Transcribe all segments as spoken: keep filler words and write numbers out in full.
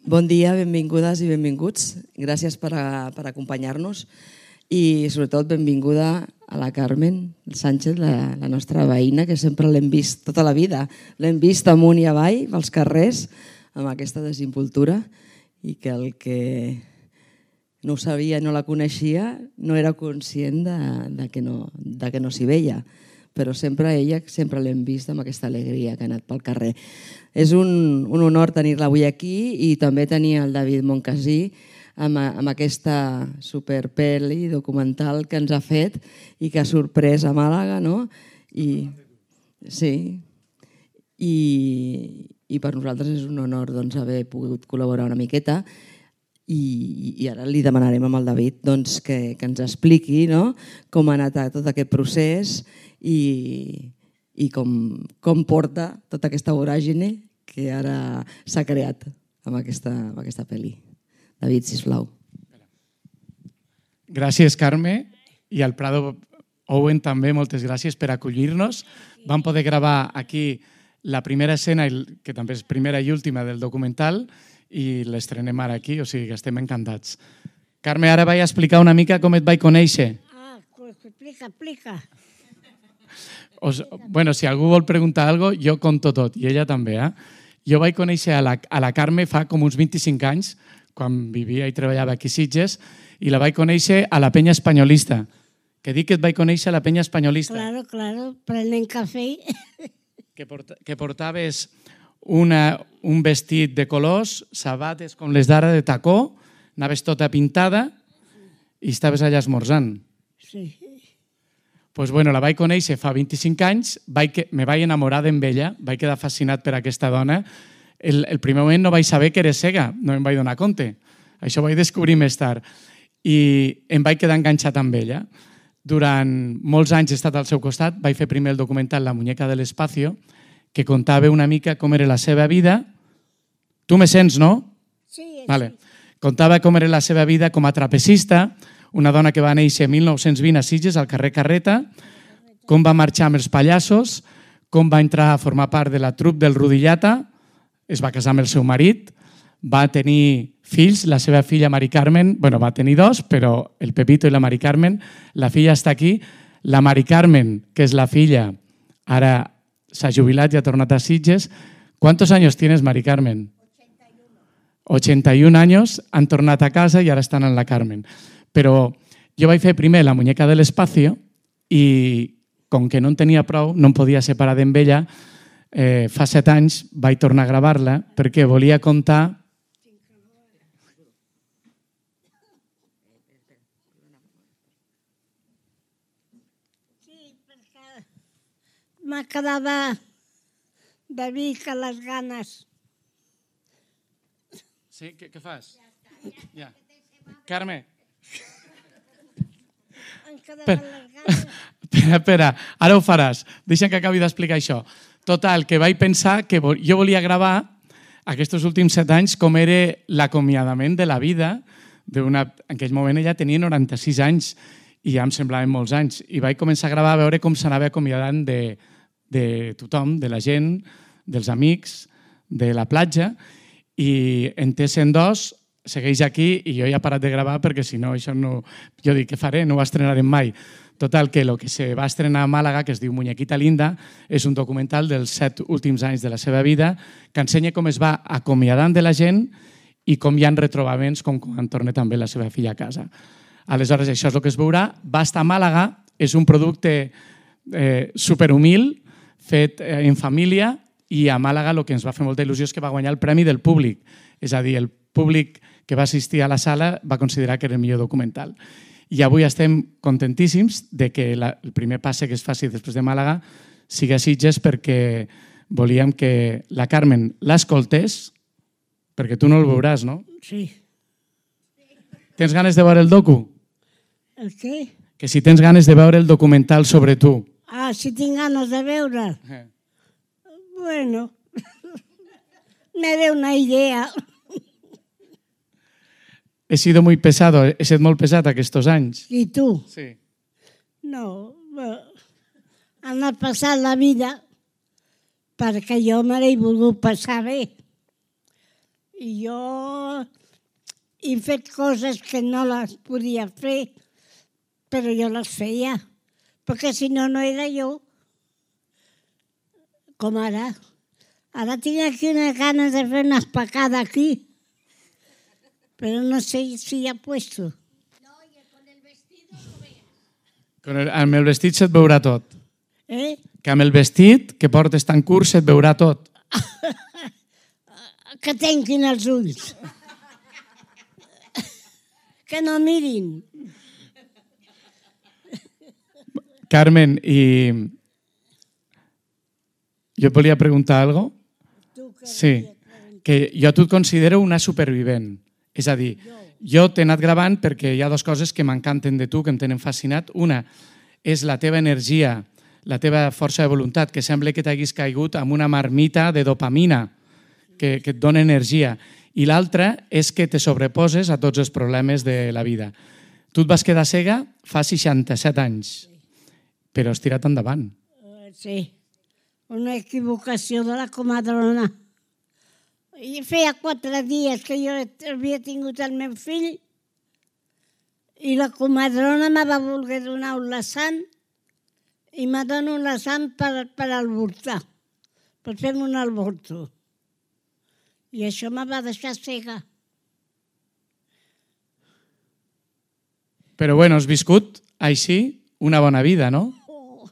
Bon dia, benvingudes i benvinguts. Gràcies per, a, per acompanyar-nos i sobretot benvinguda a la Carmen Sánchez, la, la nostra veïna, que sempre l'hem vist tota la vida. L'hem vist amunt i avall, pels carrers, amb aquesta desimboltura i que el que no ho sabia, no la coneixia, no era conscient de, de que no, de que no s'hi veia. Però sempre ella sempre l'hem vist amb aquesta alegria que ha anat pel carrer. És un, un honor tenir-la avui aquí i també tenir el David Moncasí amb, amb aquesta superpeli documental que ens ha fet i que ha sorprès a Màlaga, no? I, sí, i, i per nosaltres és un honor doncs, haver pogut col·laborar una miqueta i, i ara li demanarem amb el David doncs, que, que ens expliqui, no? Com ha anat tot aquest procés i, i com, com porta tota aquesta voràgine que ara s'ha creat amb aquesta, amb aquesta pel·li. David, sisplau. Gràcies, Carme, i al Prado Owen també, moltes gràcies per acollir-nos. Vam poder gravar aquí la primera escena, que també és primera i última del documental, i l'estrenem ara aquí, o sigui que estem encantats. Carme, ara vaig explicar una mica com et vaig conèixer. Ah, explica, explica. Os, bueno, si algú vol preguntar alguna cosa, jo conto tot, i ella també. Eh? Jo vaig conèixer a la, a la Carme fa com uns vint-i-cinc anys, quan vivia i treballava aquí a Sitges, i la vaig conèixer a la penya espanyolista. Que dic que et vaig conèixer a la penya espanyolista. Claro, claro, prenent cafè. Que, porta, que portaves una, un vestit de colors, sabates com les d'ara de tacó, anaves tota pintada i estaves allà esmorzant. Sí. Pues bueno, la vaig conèixer fa vint-i-cinc anys, vaig, me vaig enamorar d'en ella, vaig quedar fascinat per aquesta dona. El, el primer moment no vaig saber que era cega, no em vaig donar compte. Això ho vaig descobrir més tard. I em vaig quedar enganxat amb ella. Durant molts anys he estat al seu costat, vaig fer primer el documental La muñeca del espacio, que contava una mica com era la seva vida. Tu me sents, no? Sí, vale. Contava com era la seva vida com a trapecista, una dona que va néixer mil nou-cents vint a Sitges, al carrer Carreta, com va marxar amb els pallassos, com va entrar a formar part de la trup del Rodillata, es va casar amb el seu marit, va tenir fills, la seva filla Mari Carmen, bueno, va tenir dos, però el Pepito i la Mari Carmen, la filla està aquí, la Mari Carmen, que és la filla, ara s'ha jubilat i ha tornat a Sitges. ¿Cuántos años tienes, Mari Carmen? ochenta y un años, han tornat a casa i ara estan en la Carmen. Però jo vaig fer primer La muñeca del espacio i com que no en tenia prou, no em podia separar d'en ella, eh, fa set anys vaig tornar a gravar-la perquè volia contar... Sí, perquè m'ha quedat de dir que les ganes. Sí, què, què fas? Ja. Carme. Espera, espera, espera, ara ho faràs. Deixa que acabi d'explicar això. Total, que vaig pensar que jo volia gravar aquests últims set anys com era l'acomiadament de la vida. En aquell moment ella tenia noranta-sis anys i ja em semblaven molts anys. I vaig començar a gravar a veure com s'anava acomiadant de, de tothom, de la gent, dels amics, de la platja. I en T cent dos segueix aquí i jo ja he parat de gravar perquè si no, això no... Jo dic, què faré? No ho estrenarem mai. Total, que el que se va estrenar a Màlaga, que es diu Muñequita Linda, és un documental dels set últims anys de la seva vida que ensenya com es va acomiadant de la gent i com hi ha retrobaments com quan torna també la seva filla a casa. Aleshores, això és el que es veurà. Va estar a Màlaga, és un producte eh, superhumil, fet eh, en família, i a Màlaga el que ens va fer molta il·lusió és que va guanyar el Premi del Públic. És a dir, el públic que va assistir a la sala va considerar que era el millor documental. I avui estem contentíssims de que la, el primer passe que es faci després de Màlaga sigui a Sitges perquè volíem que la Carmen l'escoltés, perquè tu no el veuràs, no? Sí. Tens ganes de veure el docu? El què? Que si tens ganes de veure el documental sobre tu. Ah, si tinc ganes de veure. Eh. Bueno, me ve una idea. He sido muy pesado, he sido molt pesat aquests anys. I tu? Sí. No, ha anat passant la vida perquè jo me l'he volgut passar bé. I jo he fet coses que no les podia fer, però jo les feia, perquè si no, no era jo. Com ara. Ara tinc aquí unes ganes de fer una espacada aquí, però no sé si ja he puesto. Con el, amb el vestit se't veurà tot. Eh? Que amb el vestit que portes tan curt se't veurà tot. Que tanquin els ulls. Que no mirin. Carmen, i jo et volia preguntar alguna cosa? Sí, que jo a tu et considero una supervivent. És a dir, jo t'he anat gravant perquè hi ha dues coses que m'encanten de tu, que em tenen fascinat. Una és la teva energia, la teva força de voluntat, que sembla que t'haguis caigut amb una marmita de dopamina, que, que et dona energia. I l'altra és que te sobreposes a tots els problemes de la vida. Tu et vas quedar cega fa seixanta-set anys, però has tirat endavant. Sí, una equivocació de la comadrona. I feia quatre dies que jo havia tingut el meu fill i la comadrona me va voler donar un lassant i me dona un lassant per, per avortar, per fer-me un avorto. I això me va deixar cega. Però bueno, has viscut així una bona vida, no? Oh.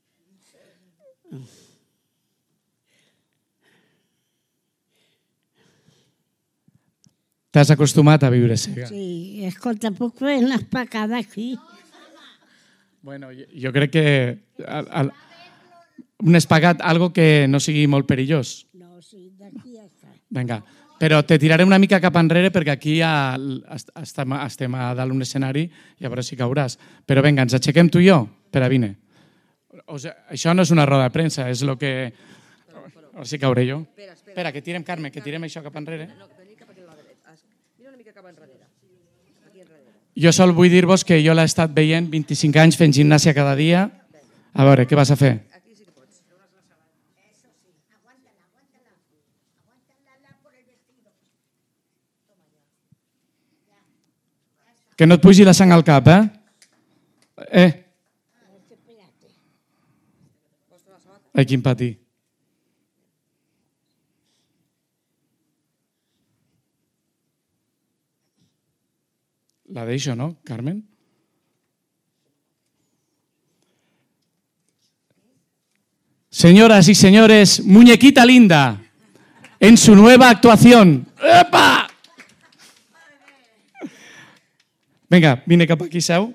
T'has acostumat a viure cega. Sí, escolta, puc fer una espacada aquí? Bueno, jo, jo crec que al, al, un espagat, algo que no sigui molt perillós. No, sí, d'aquí a acá. Vinga, però te tiraré una mica cap enrere perquè aquí ja estem, estem a dalt un escenari i a veure si cauràs. Però vinga, ens aixequem tu i jo? Espera, vine. O sigui, això no és una roda de premsa, és el que... A veure si cauré jo. Espera, que tirem, Carme, que tirem això cap enrere. Jo sol vull dir-vos que jo l'he estat veient vint-i-cinc anys fent gimnàsia cada dia. A veure, què vas a fer? Que no et pugi la sang al cap, eh? Eh? Ai, quin patí. La deixo, ¿no, Carmen? Señoras y señores, Muñequita Linda, en su nueva actuación. ¡Epa! Vinga, vine cap aquí, seu.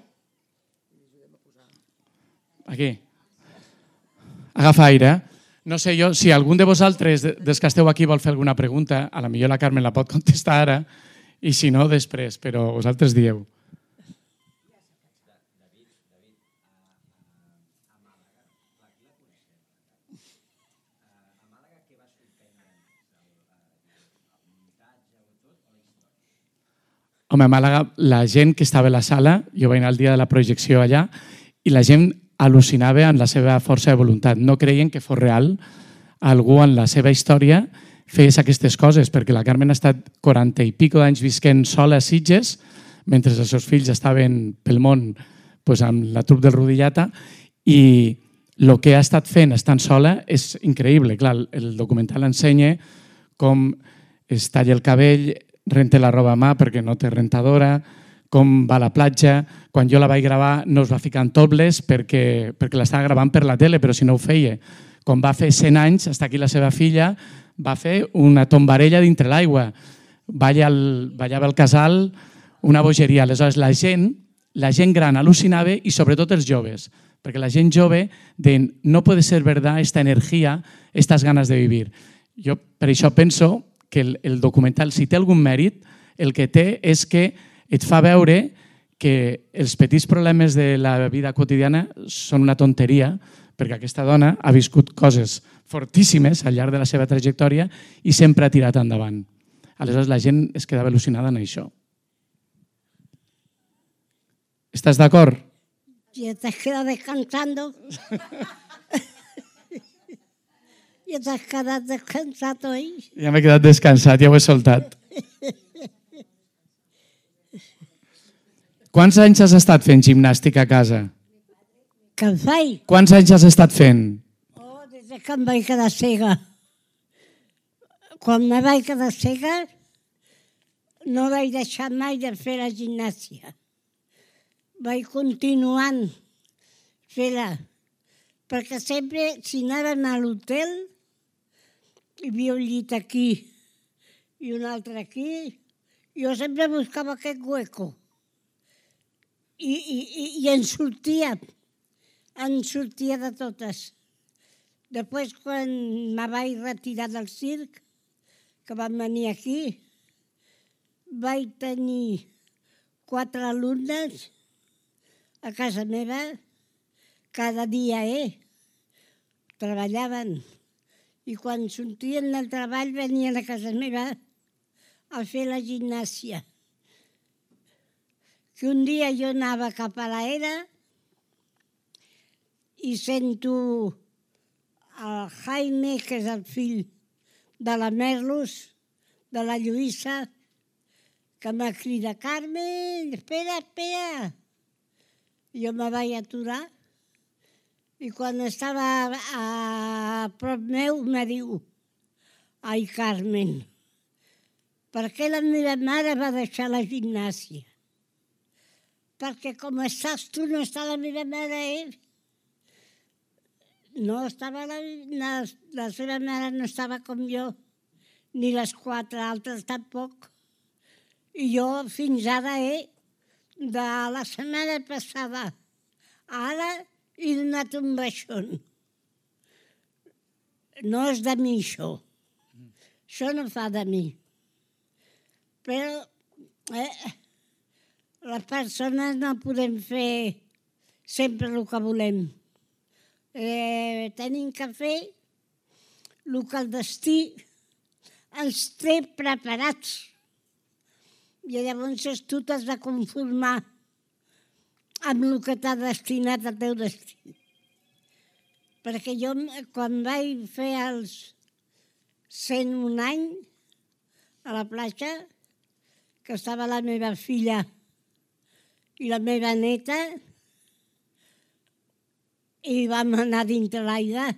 Aquí. Agafa aire. No sé jo, si algun de vosaltres, des que esteu aquí, vol fer alguna pregunta, a la millor la Carmen la pot contestar ara, i si no, després, però vosaltres dieu. Home, a Màlaga, la gent que estava a la sala, jo vaig anar el dia de la projecció allà, i la gent al·lucinava amb la seva força de voluntat. No creien que fos real algú en la seva història fes aquestes coses, perquè la Carmen ha estat quaranta i pico d'anys visquent sola a Sitges, mentre els seus fills estaven pel món doncs, amb la trup del Rodillata, i el que ha estat fent estant sola és increïble. Clar, el documental ensenya com es talla el cabell, renta la roba a mà perquè no té rentadora, com va a la platja. Quan jo la vaig gravar no es va ficar en topless perquè, perquè l'estava gravant per la tele, però si no ho feia. Quan va fer cent anys, està aquí la seva filla, va fer una tombarella dintre l'aigua. Ballava el casal, una bogeria. Aleshores, la gent, la gent gran al·lucinava i sobretot els joves, perquè la gent jove deien no puede ser verdad esta energía, estas ganas de vivir. Jo per això penso que el, el documental, si té algun mèrit, el que té és que et fa veure que els petits problemes de la vida quotidiana són una tonteria, perquè aquesta dona ha viscut coses fortíssimes al llarg de la seva trajectòria i sempre ha tirat endavant. Aleshores, la gent es quedava al·lucinada en això. ¿Estás d'acord? Ya te has quedado descansando. Ya te has quedado descansado ahí. Ja m'he quedat descansat, ja ho he soltat. Quants anys has estat fent gimnàstica a casa? Que em faig? Quants anys has estat fent? Oh, des que em vaig quedar cega. Quan me vaig quedar cega, no vaig deixar mai de fer la gimnàstica. Vaig continuant fer-la, perquè sempre, si anàvem a l'hotel, hi havia un llit aquí i un altre aquí, jo sempre buscava aquest hueco. I, i, i, i en sortia, en sortia de totes. Després, quan me vaig retirar del circ, que vam venir aquí, vaig tenir quatre alumnes a casa meva, cada dia, eh? Treballaven. I quan sortien del treball venien a casa meva a fer la gimnàsia. Que un dia jo anava cap a l'era i sento el Jaime, que és el fill de la Merlos, de la Lluïssa, que me crida, Carmen, espera, espera. Jo me vaig aturar i quan estava a prop meu me diu, ai, Carmen, per què la meva mare va deixar la gimnàsia? Perquè com estàs tu no està la meva mare, eh? No estava la, la, la seva mare no estava com jo, ni les quatre altres tampoc. I jo fins ara, eh, de la setmana passada a ara he donat un baixón. No és de mi, això. Això no fa de mi. Però eh, les persones no podem fer sempre el que volem. Eh, tenim que fer el que el destí ens té preparats. I llavors tu t'has de conformar amb el que t'ha destinat el teu destí. Perquè jo, quan vaig fer els cent un any a la platja, que estava la meva filla i la meva neta, i vam anar dintre l'aigua.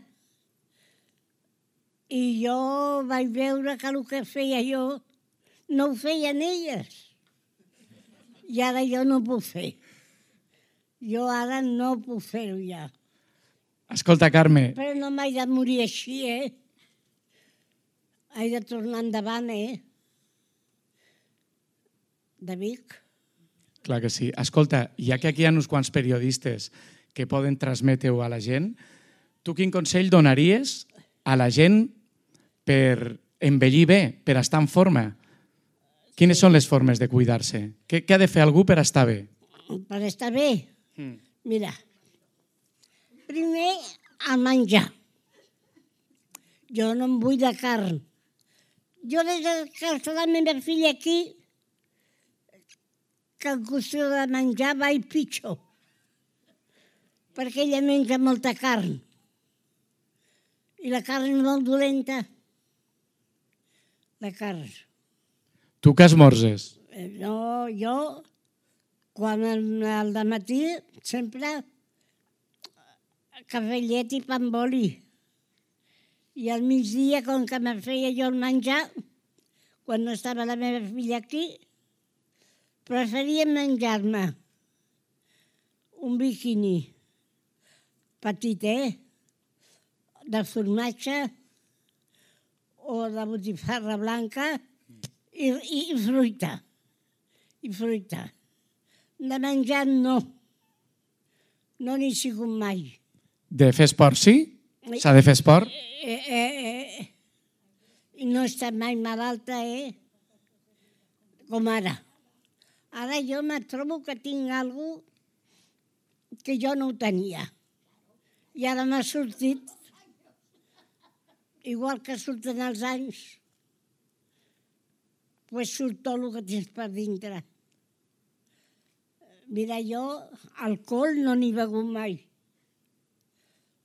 I jo vaig veure que el que feia jo no ho feien elles. I ara jo no ho puc fer. Jo ara no puc fer-ho ja. Escolta, Carme. Però no m'he de morir així, eh? He de tornar endavant, eh? De Vic. Clar que sí. Escolta, ja que aquí hi ha uns quants periodistes que poden transmetre-ho a la gent, tu quin consell donaries a la gent per envellir bé, per estar en forma? Quines són les formes de cuidar-se? Què, què ha de fer algú per estar bé? Per estar bé? Mm. Mira, primer a menjar. Jo no em vull de carn. Jo des que està la meva filla aquí, que en qüestió de menjar vaig pitjor. Perquè ella menja molta carn. I la carn és molt dolenta. La carn. Tu què esmorzes? No, jo, quan al dematí, sempre cafè llet i pa amb oli. I al migdia, com que me feia jo el menjar, quan no estava la meva filla aquí, preferia menjar-me un biquini petit, eh? De formatge o de botifarra blanca i, i, i fruita. I fruita. De menjar no. No n'hi he sigut mai. De fer esport, sí? S'ha de fer esport? Eh, eh, eh. I no he estat mai malalta, eh? Com ara. Ara jo me trobo que tinc alguna que jo no ho tenia. I ara m'ha sortit, igual que surten els anys, pues surt tot el que tens per dintre. Mira, jo alcohol no n'he begut mai.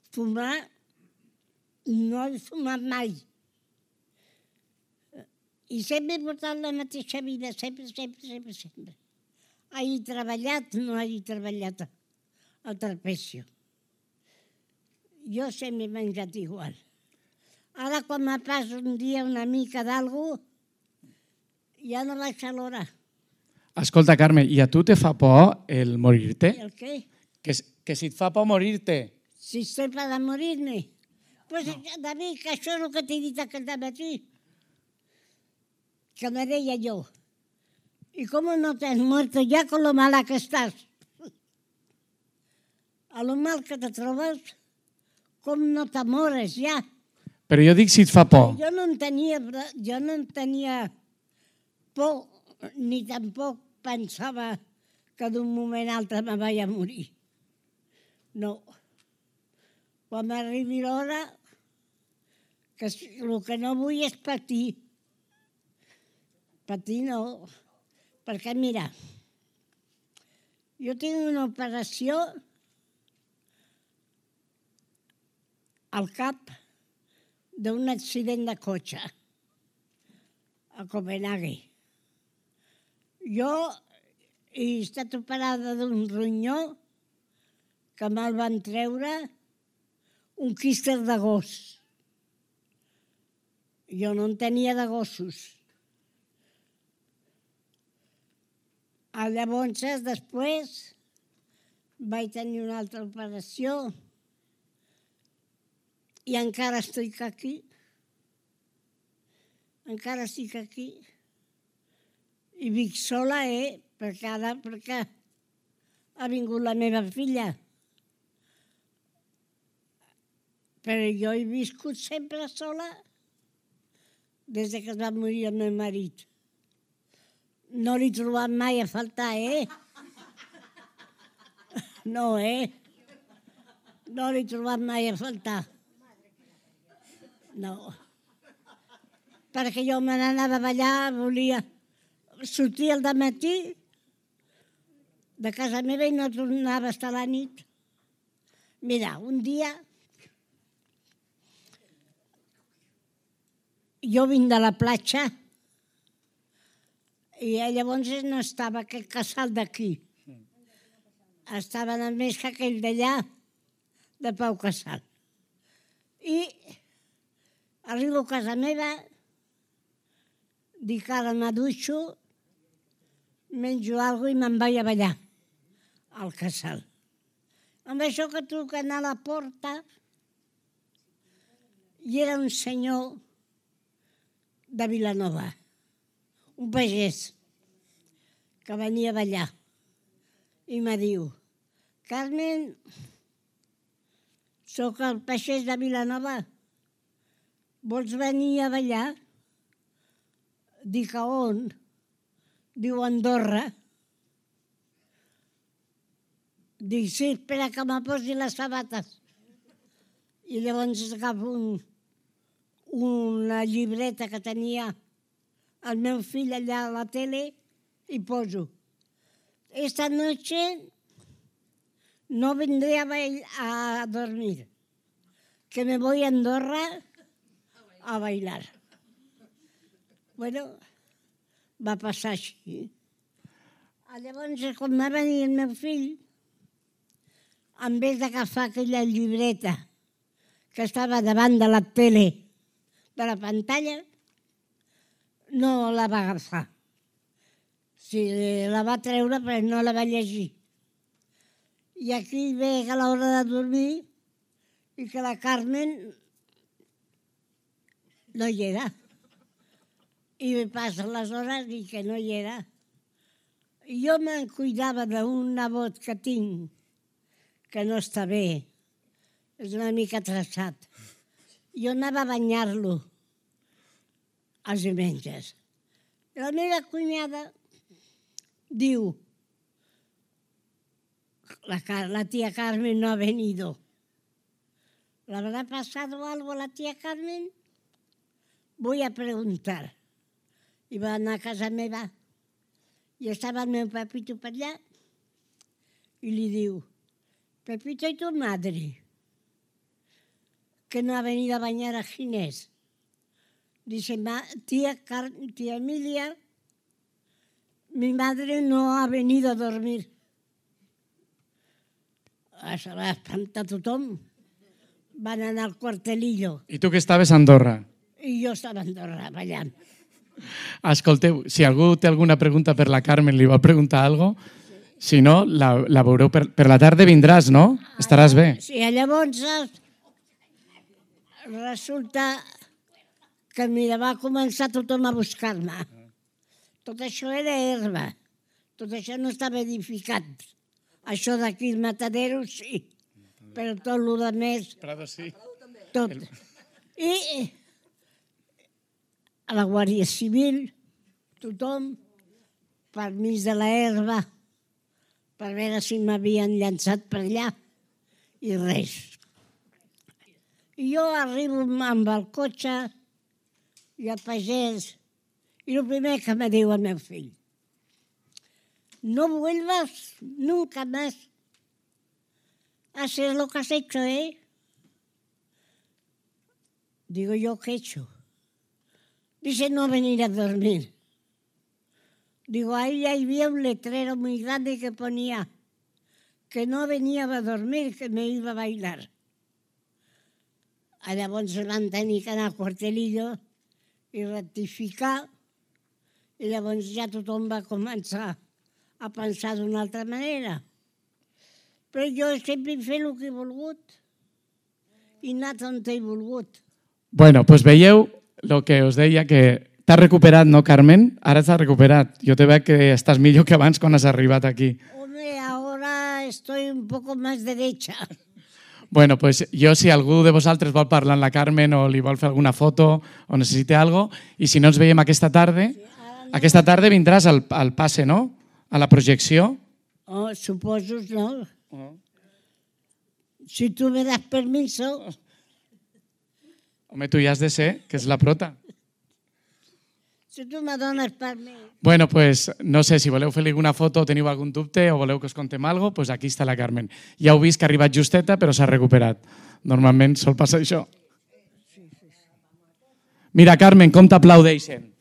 Fumar no he fumat mai. I sempre he portat la mateixa vida, sempre, sempre, sempre, sempre. Hagi treballat, no hagi treballat al trapecio. Jo sempre he menjat igual. Ara, quan me passo un dia una mica d'algú, ja no vaig a l'hora. Escolta, Carme, i a tu te fa por el morir-te? I el què? Que, que si et fa por morir-te. Si estoy para morirme. Pues, no. David, que això és el que t'he dit aquest matí. Que me deia jo. ¿Y cómo no te has muerto ya con lo mala que estás? A lo mal que te trobes, com no t'amores ja? Però jo dic si et fa por. Jo no en tenia, jo no en tenia por, ni tampoc pensava que d'un moment a l'altre me vaig a morir. No. Quan m'arribi l'hora, que el que no vull és patir. Patir no. Perquè, mira, jo tinc una operació al cap d'un accident de cotxe a Copenhague. Jo he estat operada d'un ronyó que me'l van treure un quíster de gos. Jo no en tenia de gossos. Llavors, després, vaig tenir una altra operació i encara estic aquí. Encara estic aquí. I vic sola, eh? Perquè ara, perquè ha vingut la meva filla. Però jo he viscut sempre sola des que es va morir el meu marit. No l'he trobat mai a faltar, eh? No, eh? No l'he trobat mai a faltar. No. Perquè jo me n'anava a ballar, volia sortir al dematí de casa meva i no tornava a estar a la nit. Mira, un dia jo vinc de la platja i llavors no estava aquest casal d'aquí. Estava només que aquell d'allà, de Pau Casal. I arribo a casa meva, dic ara me dutxo, menjo alguna cosa i me'n vaig a ballar al casal. Amb això que truquen a la porta i era un senyor de Vilanova, un pagès, que venia a ballar. I me diu, Carmen, soc el pagès de Vilanova, vols venir a ballar? Dic, a on? Diu, a Andorra. Dic, sí, espera que me posi les sabates. I llavors agafo un, una llibreta que tenia el meu fill allà a la tele i poso. Esta noche no vendré a, a dormir, que me voy a Andorra a bailar. Bueno, va passar així. Llavors, quan va venir el meu fill, en vez d'agafar aquella llibreta que estava davant de la tele, de la pantalla, no la va agafar. Sí, la va treure, però no la va llegir. I aquí ve a l'hora de dormir i que la Carmen no hi era. I passen les hores i que no hi era. Jo me'n cuidava d'un nebot que tinc, que no està bé, és una mica traçat. Jo anava a banyar-lo els diumenges. La meva cunyada diu, la, la tía Carmen no ha venido. ¿Le habrá pasado algo a la tía Carmen? Voy a preguntar. I va anar a casa meva i estava el meu Pepito per allà i li diu, Pepito, ¿y tu madre? Que no ha venido a bañar a Ginés. Dice, tía, tía Emilia, mi madre no ha venido a dormir. Això va espantar tothom. Van anar al quartelillo. I tu que estaves a Andorra? I jo estava a Andorra, ballant. Escolteu, si algú té alguna pregunta per la Carmen, li vol preguntar alguna cosa, si no, la, la veureu per, per la tarda vindràs, no? Estaràs bé. Sí, llavors resulta que mira, va començar tothom a buscar-me. Tot això era herba. Tot això no estava edificat. Això d'aquí, el matadero, sí. Però tot el de més... Prado, sí. Tot. I a la Guàrdia Civil, tothom, per mig de la herba, per veure si m'havien llançat per allà, i res. I jo arribo amb el cotxe i el pagès, i el primer que me diu el meu fill, no vuelvas nunca más a hacer lo que has hecho, ¿eh? Digo, ¿yo qué he hecho? Dice, no venir a dormir. Digo, ahí había un letrero muy grande que ponía que no venía a dormir, que me iba a bailar. Llavors van tenir que anar al quartelillo i rectificar, i llavors ja tothom va començar a pensar d'una altra manera. Però jo sempre he fet el que he volgut i anat on he volgut. Bueno, doncs veieu el que us deia, que t'has recuperat, no, Carmen? Ara t'has recuperat. Jo te veig que estàs millor que abans quan has arribat aquí. Hombre, ahora estoy un poco más derecha. Bueno, pues jo, si algú de vosaltres vol parlar amb la Carmen o li vol fer alguna foto o necessita alguna cosa, i si no ens veiem aquesta tarda, aquesta tarda vindràs al, al passe, no? A la projecció. Oh, suposo, no? Si tu me das permiso... Home, tu ja has de ser, que és la prota. Si tu me dones permís... Bueno, pues no sé, si voleu fer alguna foto o teniu algun dubte o voleu que us contem alguna cosa, pues aquí està la Carmen. Ja heu vist que ha arribat justeta, però s'ha recuperat. Normalment sol passar això. Mira, Carmen, com t'aplaudeixen?